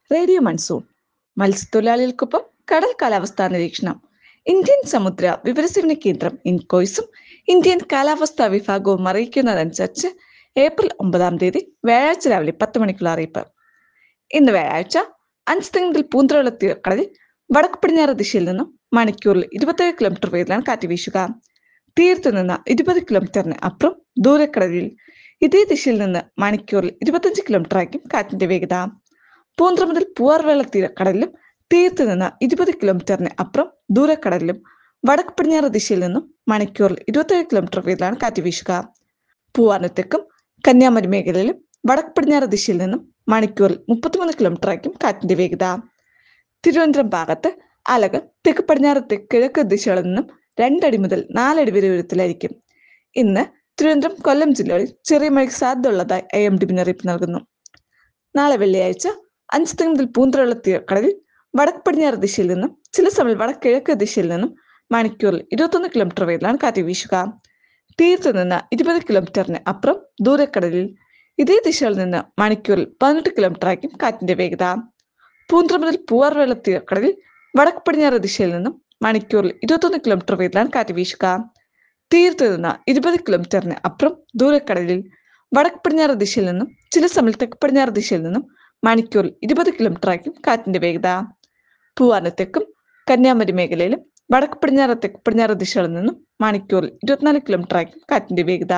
Radio monsoon മത്സ്യത്തൊഴിലാളികൾക്കൊപ്പം കടൽ കാലാവസ്ഥാ നിരീക്ഷണം. ഇന്ത്യൻ സമുദ്ര വിവരസേവന കേന്ദ്രം ഇൻകോയ്സും ഇന്ത്യൻ കാലാവസ്ഥാ വിഭാഗവും അറിയിക്കുന്നതനുസരിച്ച് ഏപ്രിൽ 9 വ്യാഴാഴ്ച രാവിലെ 10 മണിക്കുള്ള അറിയിപ്പ്. ഇന്ന് വ്യാഴാഴ്ച 5 മുതൽ പൂന്തറയുള്ള തീരക്കടലിൽ വടക്ക് പടിഞ്ഞാറ് ദിശയിൽ നിന്നും മണിക്കൂറിൽ 27 കിലോമീറ്റർ വേഗത്തിലാണ് കാറ്റ് വീശുക. തീരത്ത് നിന്ന് 20 കിലോമീറ്ററിന് അപ്പുറം ദൂരക്കടലിൽ ഇതേ ദിശയിൽ നിന്ന് മണിക്കൂറിൽ 25 കിലോമീറ്റർ ആയിരിക്കും കാറ്റിന്റെ വേഗത. പൂന്തറ മുതൽ പൂവാർവേള തീരക്കടലിലും തീരത്ത് നിന്ന് 20 കിലോമീറ്ററിന് അപ്പുറം ദൂരക്കടലിലും വടക്ക് പടിഞ്ഞാറ് ദിശയിൽ നിന്നും മണിക്കൂറിൽ 27 കിലോമീറ്റർ വേഗത്തിലാണ് കാറ്റ് വീശുക. പൂവാറിന് തെക്കും കന്യാകുമാരി മേഖലയിലും വടക്ക് പടിഞ്ഞാറ് ദിശയിൽ നിന്നും മണിക്കൂറിൽ 33 കിലോമീറ്റർ ആയിരിക്കും കാറ്റിന്റെ വേഗത. തിരുവനന്തപുരം ഭാഗത്ത് അലകൾ തെക്ക് പടിഞ്ഞാറ് തെക്ക് കിഴക്ക് ദിശകളിൽ നിന്നും 2 അടി മുതൽ 4 അടി വരെ ഉയരത്തിലായിരിക്കും. ഇന്ന് തിരുവനന്തപുരം കൊല്ലം ജില്ലകളിൽ ചെറിയ മഴയ്ക്ക് സാധ്യത ഉള്ളതായി IMD മുന്നറിയിപ്പ് നൽകുന്നു. നാളെ വെള്ളിയാഴ്ച 5 മുതൽ പൂന്തറയുള്ള തീരക്കടലിൽ വടക്ക് പടിഞ്ഞാറ് ദിശയിൽ നിന്നും ചില സമയം വടക്ക് കിഴക്ക് ദിശയിൽ നിന്നും മണിക്കൂറിൽ 21 കിലോമീറ്റർ വേഗത്തിലാണ് കാറ്റ് വീശുക. തീരത്ത് നിന്ന് 20 കിലോമീറ്ററിന് അപ്പുറം ദൂരക്കടലിൽ ഇതേ ദിശയിൽ നിന്ന് മണിക്കൂറിൽ 18 കിലോമീറ്റർ ആയിരിക്കും കാറ്റിന്റെ വേഗത. പൂന്തറ മുതൽ പൂവാർവേള തീരക്കടലിൽ വടക്ക് പടിഞ്ഞാറ് ദിശയിൽ നിന്നും മണിക്കൂറിൽ 21 കിലോമീറ്റർ വേഗത്തിലാണ് കാറ്റ് വീശുക. തീരത്ത് നിന്ന് 20 കിലോമീറ്ററിന് അപ്പുറം ദൂരക്കടലിൽ വടക്ക് പടിഞ്ഞാറ് ദിശയിൽ നിന്നും ചില സമയം തെക്ക് പടിഞ്ഞാറ് ദിശയിൽ നിന്നും മണിക്കൂറിൽ 20 കിലോമീറ്റർ ആയിരിക്കും കാറ്റിന്റെ വേഗത. പൂവാറിന് തെക്കും കന്യാകുമാരി മേഖലയിലും വടക്ക് പടിഞ്ഞാറ് തെക്ക് പടിഞ്ഞാറ് ദിശകളിൽ നിന്നും മണിക്കൂറിൽ 24 കിലോമീറ്റർ ആയിരിക്കും കാറ്റിന്റെ വേഗത.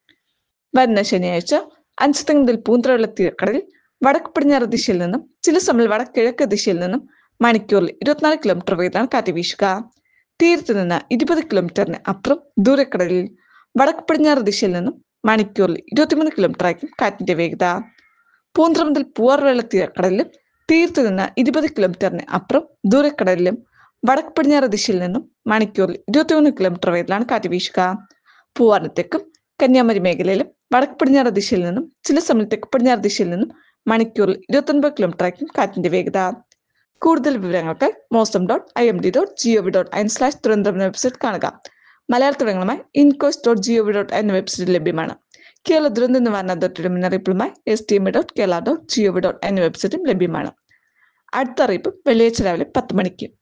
വരുന്ന ശനിയാഴ്ച 5 മുതൽ പൂന്തറയുള്ള തീരക്കടലിൽ വടക്ക് പടിഞ്ഞാറ് ദിശയിൽ നിന്നും ചില സമയം വടക്ക് കിഴക്ക് ദിശയിൽ നിന്നും മണിക്കൂറിൽ 24 കിലോമീറ്റർ വേഗത്തിലാണ് കാറ്റ് വീശുക. തീരത്ത് നിന്ന് 20 കിലോമീറ്ററിന് അപ്പുറം ദൂരക്കടലിൽ വടക്ക് പടിഞ്ഞാറ് ദിശയിൽ നിന്നും മണിക്കൂറിൽ 23 കിലോമീറ്റർ ആയിരിക്കും കാറ്റിന്റെ വേഗത. പൂന്തറ മുതൽ പൂവാർവേള തീരക്കടലിലും തീരത്ത് നിന്ന് 20 കിലോമീറ്ററിന് അപ്പുറം ദൂരക്കടലിലും വടക്ക് പടിഞ്ഞാറ് ദിശയിൽ നിന്നും മണിക്കൂറിൽ 23 കിലോമീറ്റർ വേഗത്തിലാണ് കാറ്റ് വീശുക. പൂവാറിന് തെക്കും കന്യാകുമാരി മേഖലയിലും വടക്ക് പടിഞ്ഞാറ് ദിശയിൽ നിന്നും ചില സമയം തെക്ക് പടിഞ്ഞാറ് ദിശയിൽ നിന്നും മണിക്കൂറിൽ 29 കിലോമീറ്റർ ആയിരിക്കും കാറ്റിന്റെ വേഗത. കൂടുതൽ വിവരങ്ങൾക്ക് mosam.imd.gov.in/തിരുവനന്തപുരം വെബ്സൈറ്റ് കാണുക. മലയാള തുടങ്ങളുമായി incos.gov.in വെബ്സൈറ്റ് ലഭ്യമാണ്. കേരള ദുരന്ത നിവാരണ അതോറിറ്റിയുടെ മുന്നറിയിപ്പുമായി stma.kerala.gov.in വെബ്സൈറ്റും ലഭ്യമാണ്. അടുത്ത അറിയിപ്പ് വെള്ളിയാഴ്ച രാവിലെ 10 മണിക്ക്.